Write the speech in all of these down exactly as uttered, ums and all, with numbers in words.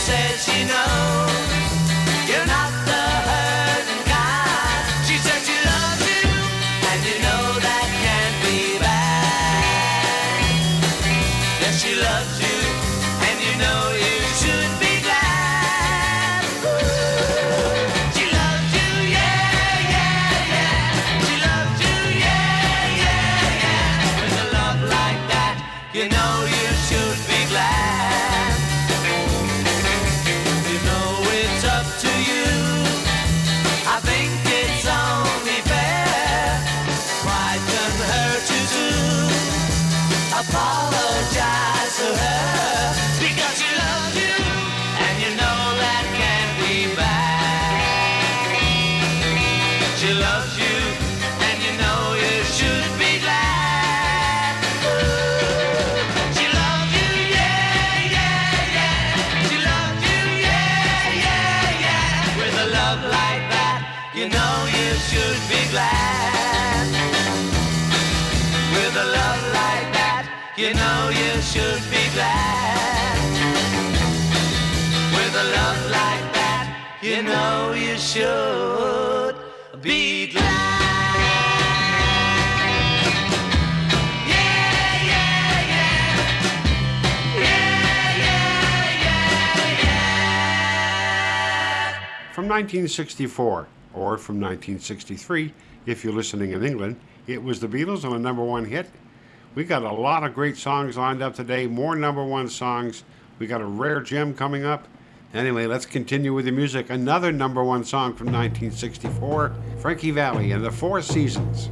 says she knows you're not the hurting kind. She says she loves you, and you know that can't be bad. Yes, she loves you, and you know you should be glad. She loves you, yeah, yeah, yeah. She loves you, yeah, yeah, yeah. With a love like that, you know you should be glad. You know it's up to you. I think it's only fair. Pride can hurt you too. Apologize to her because she loves you, and you know that can't be bad. She loves you, and you know you should be glad. She loves you, yeah, yeah, yeah. She loves you, yeah, yeah, yeah. With a love like that, you know you should be glad. With a love like that, you know you should be glad. With a love like that, you know you should be glad. Yeah, yeah, yeah. Yeah, yeah, yeah, yeah. From nineteen sixty-four, or from nineteen sixty-three, if you're listening in England, it was the Beatles on a number one hit. We got a lot of great songs lined up today, more number one songs. We got a rare gem coming up. Anyway, let's continue with the music. Another number one song from nineteen sixty-four, Frankie Valli and the Four Seasons.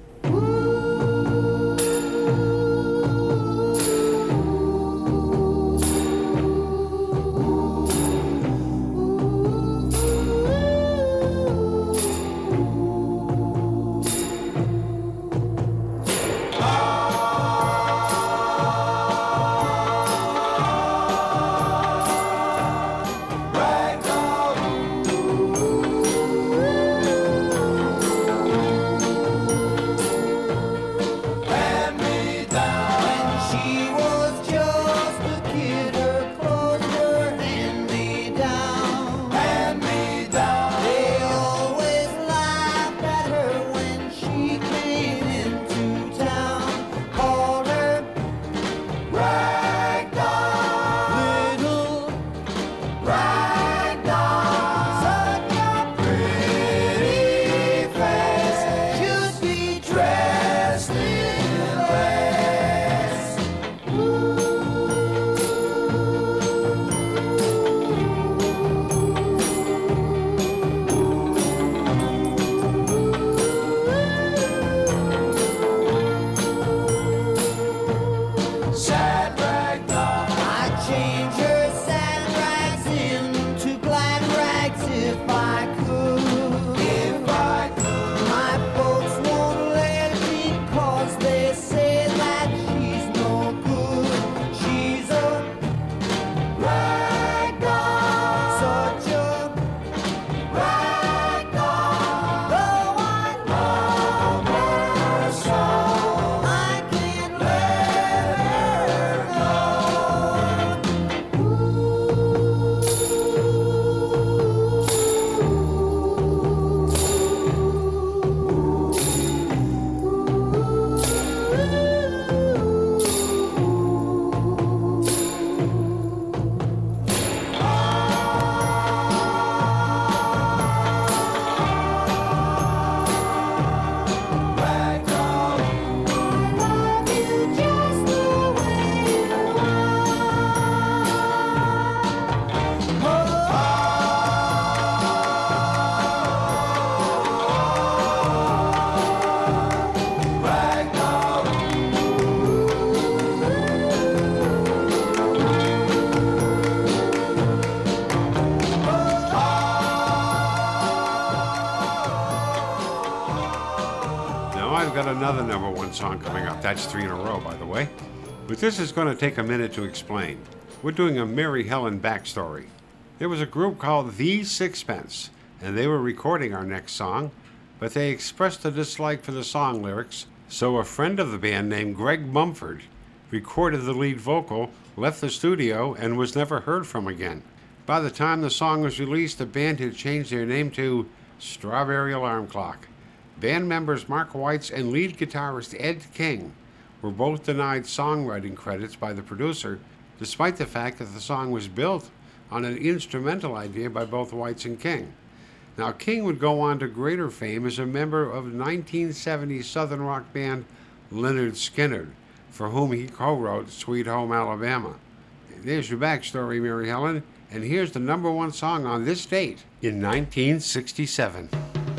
got another number one song coming up. That's three in a row, by the way. But this is going to take a minute to explain. We're doing a Mary Helen backstory. There was a group called The Sixpence, and they were recording our next song, but they expressed a dislike for the song lyrics, so a friend of the band named Greg Mumford recorded the lead vocal, left the studio, and was never heard from again. By the time the song was released, the band had changed their name to Strawberry Alarm Clock. Band members Mark Weitz and lead guitarist Ed King were both denied songwriting credits by the producer, despite the fact that the song was built on an instrumental idea by both Weitz and King. Now, King would go on to greater fame as a member of nineteen seventies Southern rock band Lynyrd Skynyrd, for whom he co-wrote Sweet Home Alabama. There's your backstory, Mary Helen, and here's the number one song on this date in nineteen sixty-seven.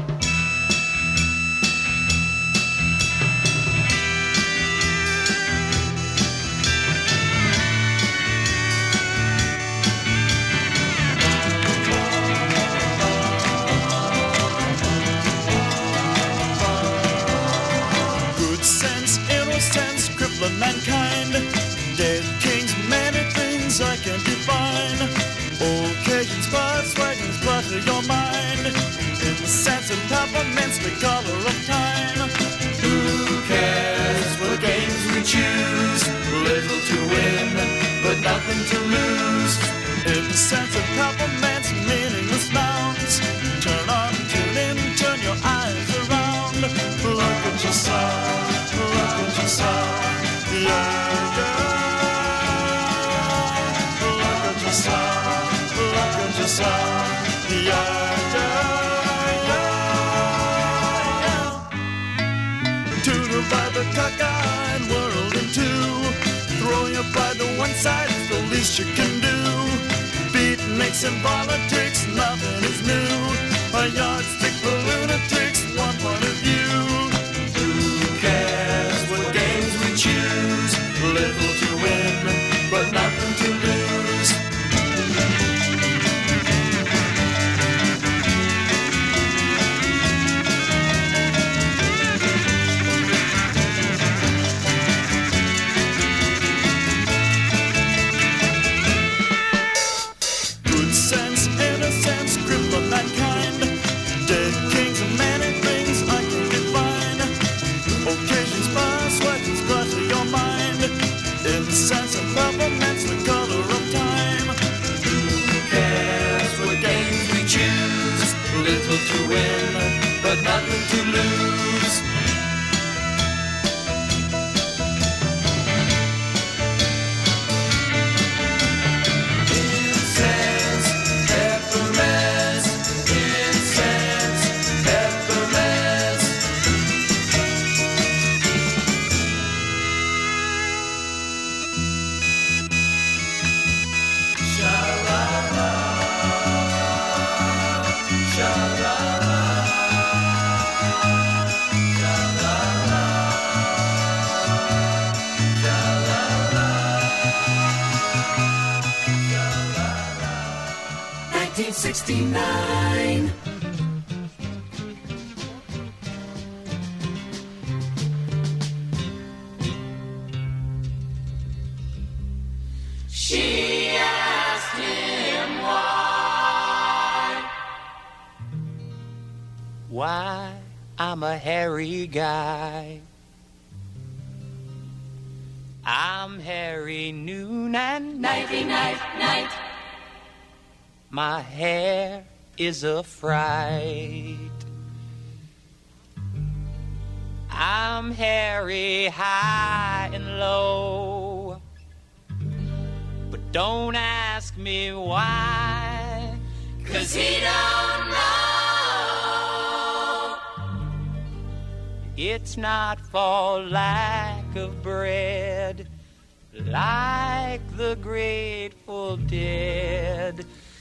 Mankind, dead kings, many things I can't define. Occasions, spots, wagons, clutter your mind. In the sense of peppermints, the color of time. Who cares what games we choose? Little to win, but nothing to lose. In the sense of peppermints, meaningless nouns. Turn on, tune in, turn your eyes around. Look at yourself, look at yourself. Yeah, yeah. Look at yourself, look at yourself. Yeah, yeah, yeah. To divide the cockeyed world in two. Throw your pride to one side, it's the least you can do. Beatniks and politics, nothing is new. A yardstick for lunatics, one point of view. Who cares what games we choose? Little to win, but nothing to lose. Good sense, innocence, grip of mankind. Dead kings and many things I can define. Occasions pass, sweatings clutter your mind. Incense and peppermints, the color of time. Who cares what games we choose? Little to win, but nothing to lose. Incense, peppermints, incense, peppermints. nineteen sixty-nine. She asked him why. Why I'm a hairy guy. I'm hairy noon and Nighty night, night. my hair is a fright. I'm hairy high and low, but don't ask me why, 'cause he don't know. It's not for lack of bread, like the Grateful Dead.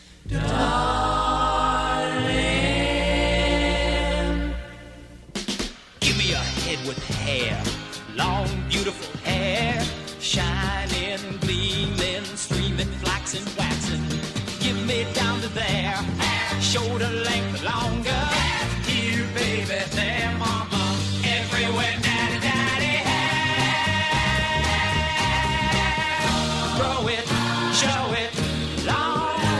Darling, give me a head with hair, long, beautiful hair, shining, gleaming, streaming, flaxen, waxing. Give me down to there, shoulder length longer. Here, baby, there, mama, everywhere, daddy, daddy, hair. Grow it, show it, long.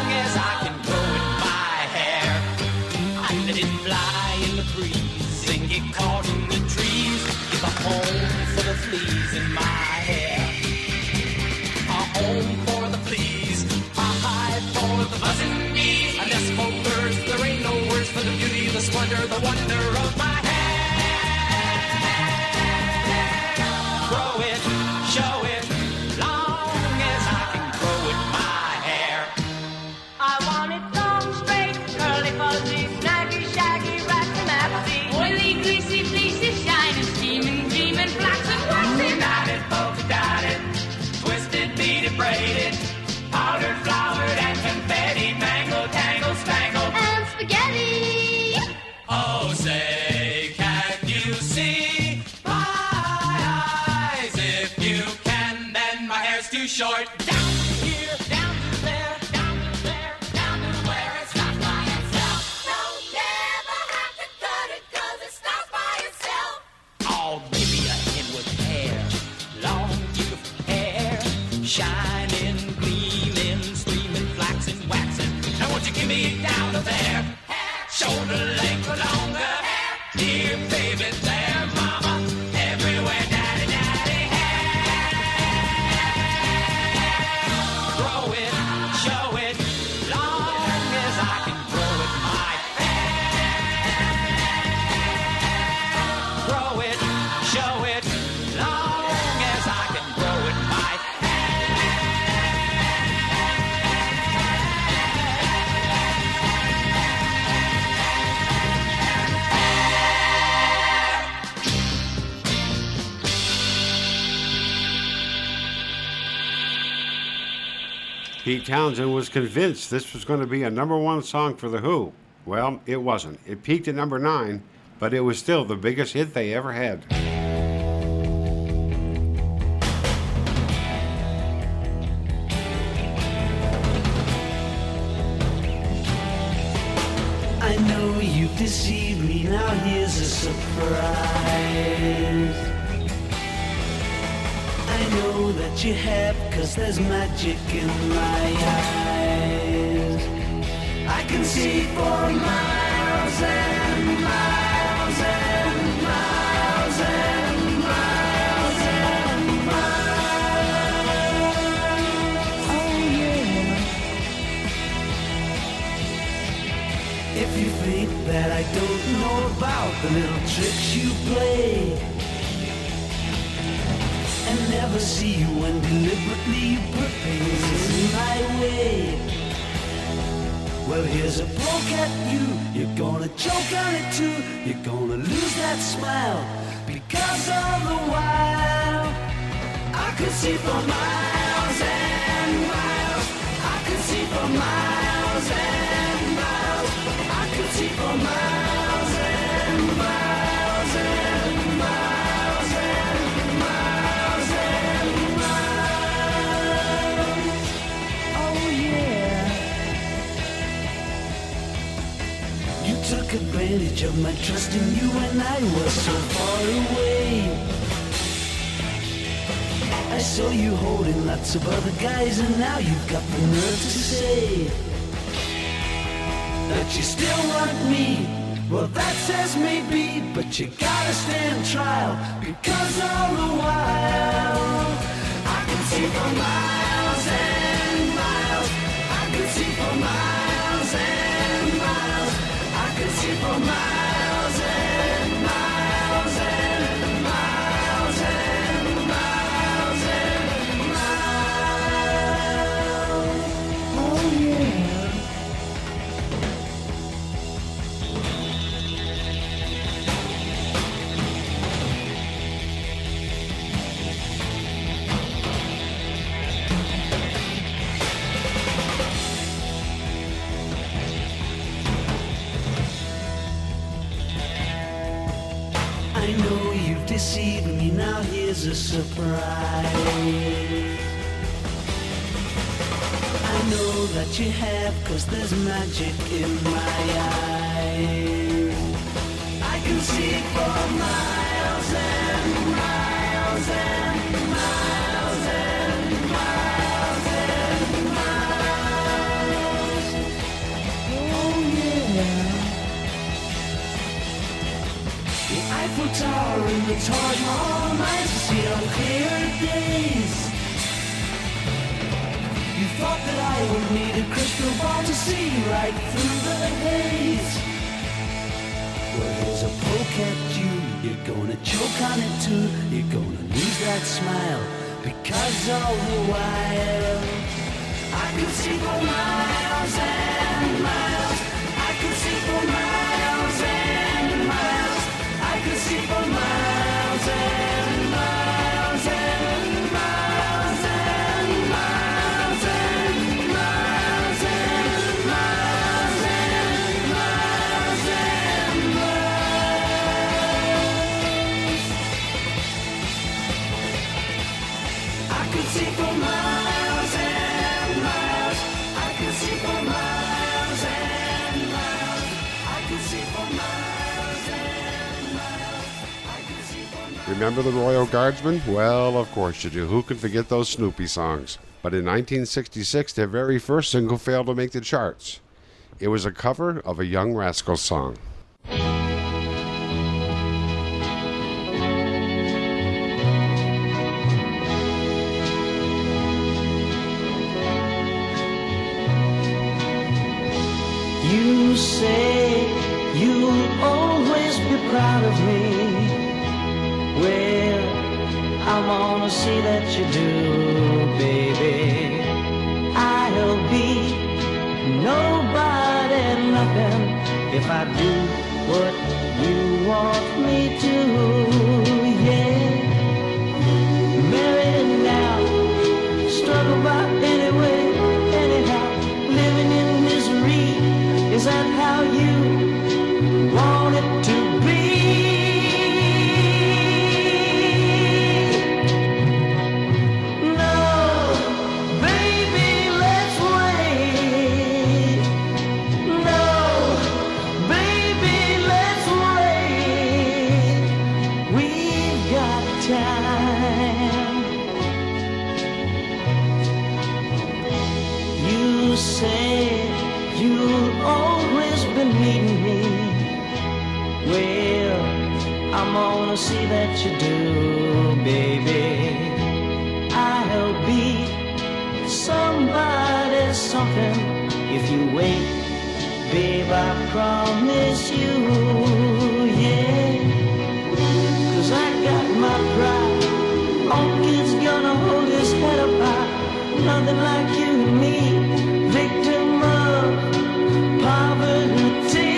see me down there. Shoulder length or longer. Dear baby, there, mama. Everywhere, daddy, daddy. Grow it, show it, long as I can grow it my grow it, show it, long as I can grow it my Pete Townsend was convinced this was going to be a number one song for The Who. Well, it wasn't. It peaked at number nine, but it was still the biggest hit they ever had. I know you've deceived me, now here's a surprise. I know that you have, cause there's magic in my eyes. I can see for miles and miles and miles and miles and miles. Oh yeah. If you think that I don't know about the little tricks you play and never see you when deliberately you put things in my way. Well, here's a poke at you. You're gonna choke on it too. You're gonna lose that smile because all the while I could see for miles and miles. I could see for miles and miles. I could see for miles and miles and miles and miles and miles. Oh yeah. You took advantage of my trust in you when I was so far away. I saw you holding lots of other guys and now you've got the nerve to say that you still want me. Well, that says maybe, but you gotta stand trial because all the while I can see for miles and miles. I can see for miles and miles. I can see for miles and miles and miles and miles and miles. Oh yeah. I know you've deceived me, now here's a surprise. I know that you have, cause there's magic in my eyes. I can see for miles and miles and miles and miles and miles. Oh yeah. The Eiffel Tower and the Taj Mahal nights to see on clear days. You thought that I would need a crystal ball to see right through the haze. Well, here's a poke at you. You're gonna choke on it too. You're gonna lose that smile because all the while I could see for miles and miles. I could see for miles and miles. I could see for miles and miles and miles and miles and miles and miles and miles and miles. I could see for miles and miles. I could see for miles and miles. I could see for miles and miles. I could see for miles. Remember the Royal Guardsmen? Well, of course you do. Who can forget those Snoopy songs? But in nineteen sixty-six, their very first single failed to make the charts. It was a cover of a Young Rascals song. You say you'll always be proud of me. Well, I wanna see that you do, baby. I'll be nobody, nothing if I do what you want me to, yeah. Married now, struggle by anyway, anyhow, living in misery. Is that how you want it to be? No, baby, let's wait. No, baby, let's wait. We've got time. You say you'll always be needing me. Well, I'm gonna see that you do, baby. I'll be somebody, something if you wait, babe, I promise you, yeah. 'Cause I got my pride. All kid's gonna hold his head up high. Nothing like you and me, victim of poverty.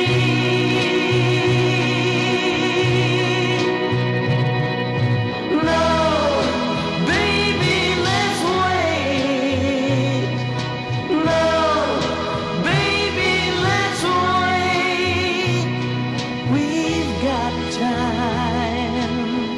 No, baby, let's wait. No, baby, let's wait. We've got time.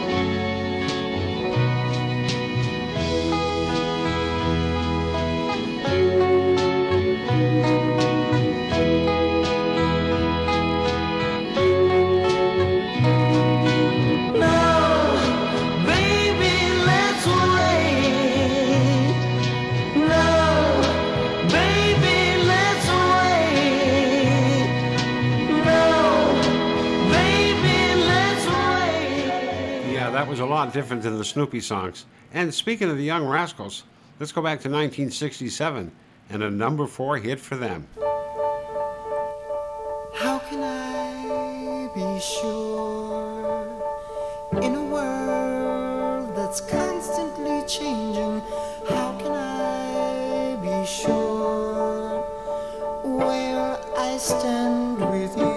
That was a lot different than the Snoopy songs. And speaking of the Young Rascals, let's go back to nineteen sixty-seven and a number four hit for them. How can I be sure in a world that's constantly changing? How can I be sure where I stand with you?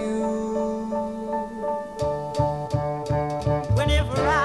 Whenever I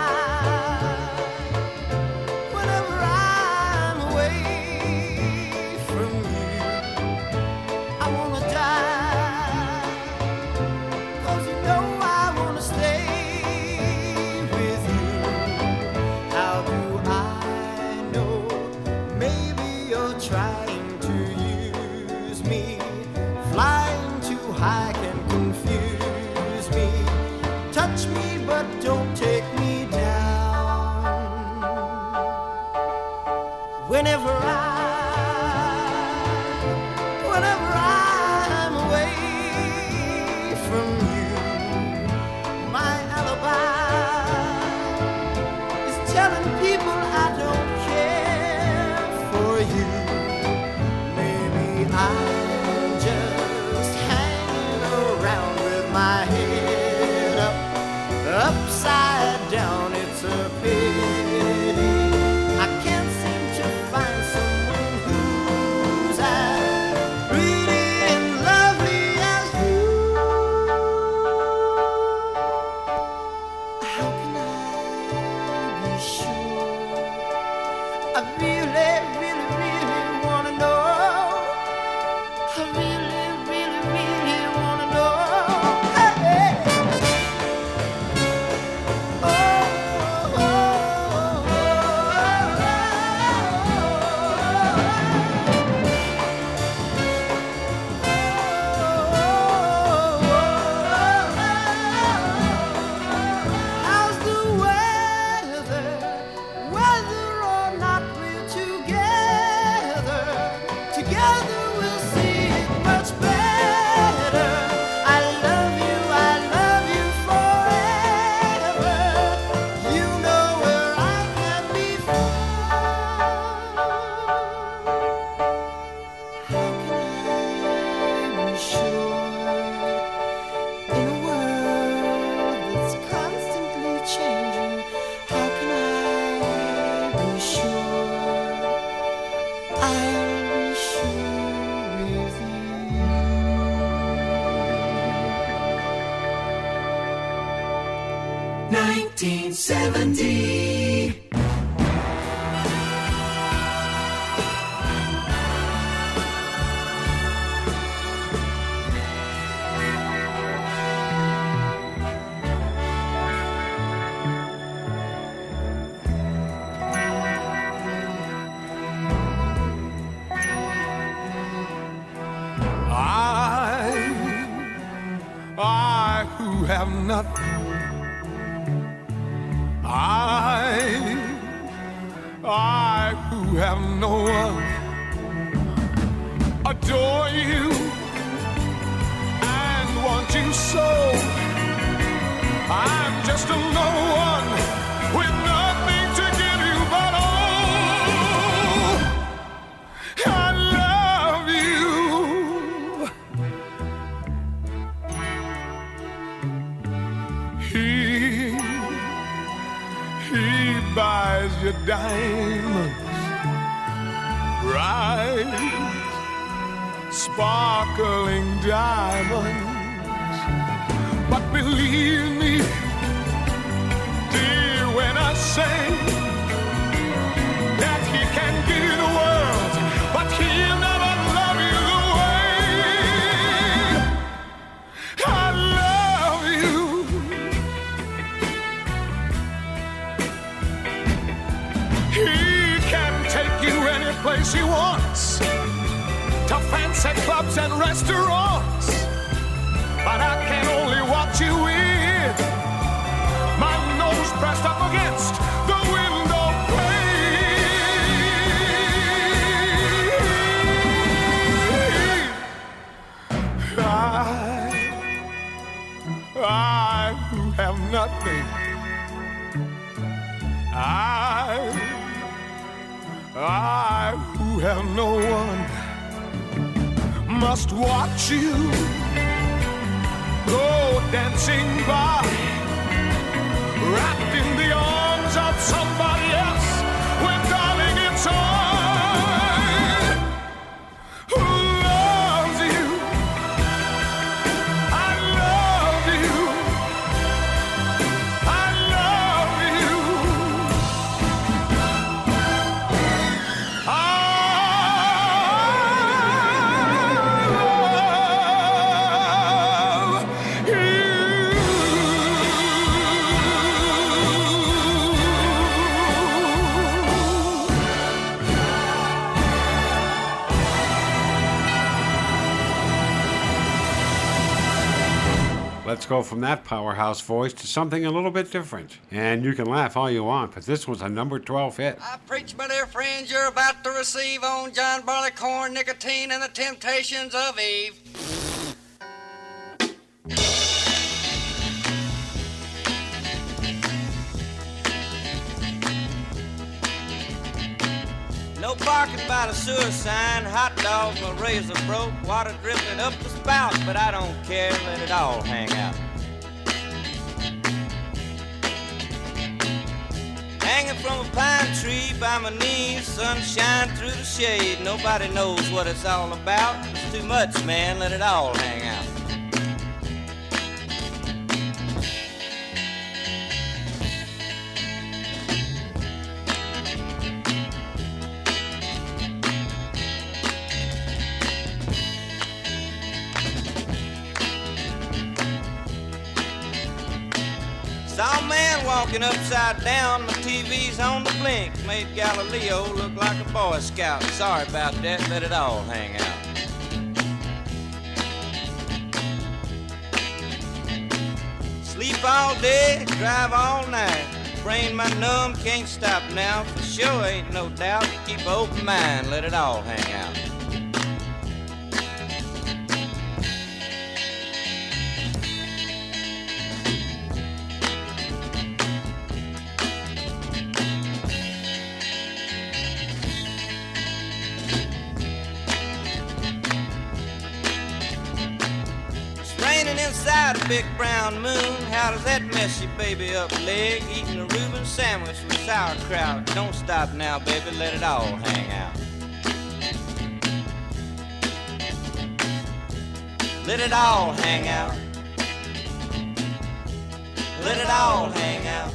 trying to use me, flying too high can confuse me. Touch me but don't take me down. Whenever I, whenever I'm away from you, my alibi is telling people I don't care for you. I'm just hanging around with my head up, upside down. It's a pity I can't seem to find someone who's as pretty and lovely as you. How can I be sure? I really, really, really wanna know. I really, really, really wanna know. Hey. Oh, oh, oh, oh, how's the weather? Whether or not we're together, together we'll see it. nineteen seventy. I who have nothing, I, I who have no one, adore you and want you so. I'm just a no one with nothing to give you but all. I love you. He, he buys you diamonds, bright, sparkling diamonds. But believe me, dear, when I say that he can give you the world, but he'll never love you the way I love you. He can take you any place he wants, to fancy clubs and restaurants. But I can only watch you with my nose pressed up against the window pane. I, I who have nothing, I, I who have no one, must watch you go dancing by, wrapped in the arms of somebody else, when darling it's I who loves you. I love you. I love you. I Let's go from that powerhouse voice to something a little bit different. And you can laugh all you want, but this was a number twelve hit. I preach, my dear friends, you're about to receive on John Barleycorn, Nicotine, and the Temptations of Eve. No barking by the sewer sign, hot dogs, my razor broke, water dripping up the spout, but I don't care, let it all hang out. Hanging from a pine tree by my knees, sunshine through the shade, nobody knows what it's all about. It's too much, man, let it all hang out. Saw a man walking upside down, my T V's on the blink, made Galileo look like a Boy Scout. Sorry about that, let it all hang out. Sleep all day, drive all night, brain my numb, can't stop now, for sure ain't no doubt, keep an open mind, let it all hang out. Inside a big brown moon, how does that mess your baby up leg? Eating a Reuben sandwich with sauerkraut. Don't stop now, baby, let it all hang out. Let it all hang out. Let it all hang out.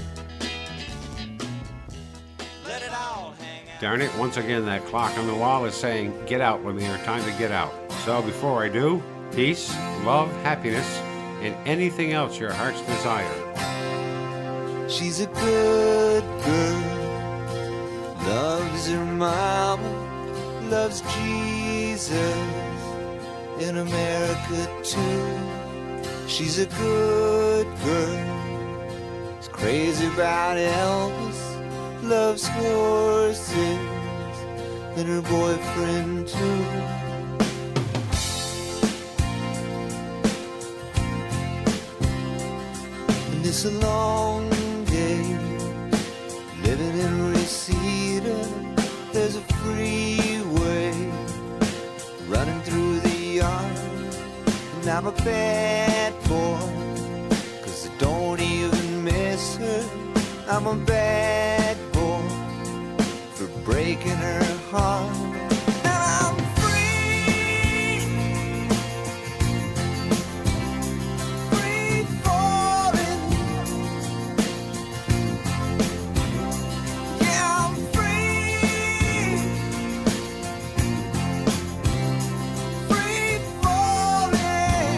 Let it all hang out. Darn it, once again that clock on the wall is saying, get out, Lemire, time to get out. So before I do, peace, love, happiness, and anything else your heart's desire. She's a good girl, loves her mama, loves Jesus, in America too. She's a good girl, is crazy about Elvis, loves horses, and her boyfriend too. And it's a long day living in Reseda. There's a freeway running through the yard, and I'm a bad boy, 'cause I don't even miss her. I'm a bad boy for breaking her heart. And I'm free, free falling. Yeah, I'm free, free falling.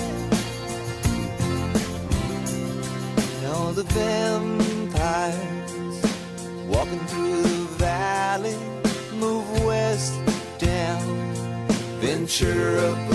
Now the vampires walking through the valley move west down Ventura